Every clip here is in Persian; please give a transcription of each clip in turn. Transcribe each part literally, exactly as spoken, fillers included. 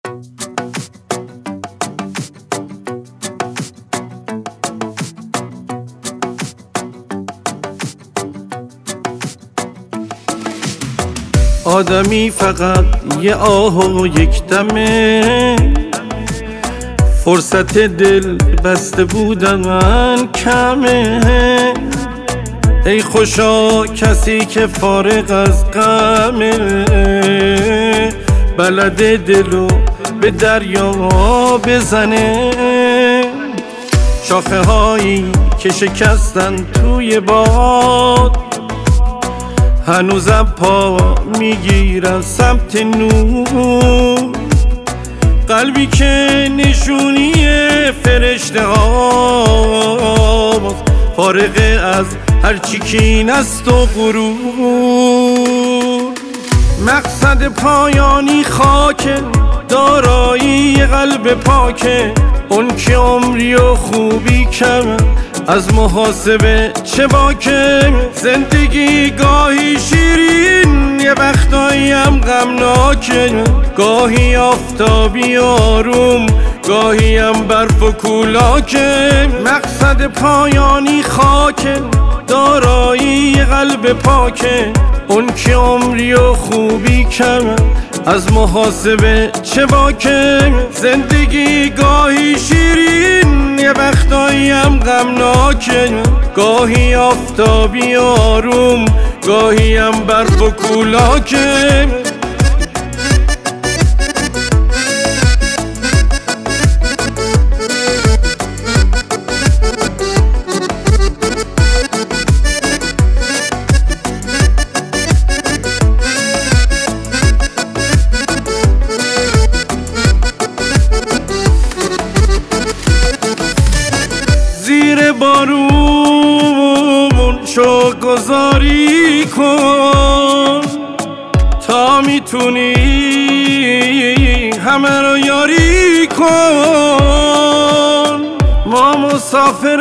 آدمی فقط یه آه و یک دمه، فرصت دل بسته بودن من کمه. ای خوشا کسی که فارغ از غمه، بلد دلو به دریا بزنه. شاخه هایی که شکستن توی باد، هنوزم پا میگیرن سمت نور. قلبی که نشونی فرشته هاست، فارغ از هرچی کین است و غرور. مقصد پایانی خاکه، دارایی قلب پاکه. اون که عمری و خوبی کم، از محاسبه چه باکه. زندگی گاهی شیرین، یه وقتایی هم غمناکه. گاهی آفتابی آروم، گاهی هم برف و کولاکه. مقصد پایانی خاکه، دارایی قلب پاکه. اون که عمری و خوبی کم، از محاسبه چه باکه. زندگی گاهی شیرین، یه وقتایی هم غمناکه. گاهی آفتابی آروم، گاهی هم برف و کولاکه. زیر بارون شوق گذاری کن، تا میتونی همه رو یاری کن. ما مسافر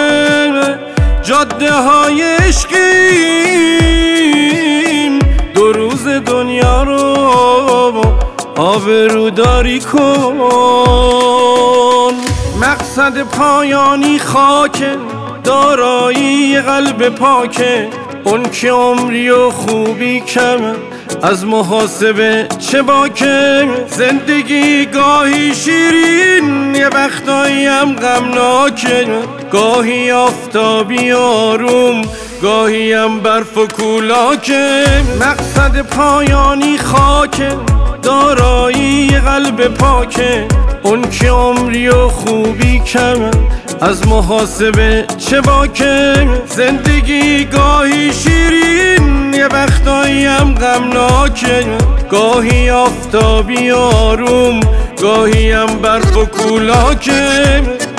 جاده های عشقیم، دو روز دنیا رو آبروداری کن. مقصد پایانی خاکه، دارایی قلب پاکه. اون که عمری و خوبی کم، از محاسبه چه باکه. زندگی گاهی شیرین، یه وقتایی هم غمناکه. گاهی آفتابی آروم، گاهی هم برف و کولاکه. مقصد پایانی خاکه، دارایی قلب پاکه. اون که عمری و خوبی کم، از محاسبه چه باکه. زندگی گاهی شیرین، یه وقتایی هم غمناکه. گاهی آفتابی آروم، گاهی هم برف و کولاکه.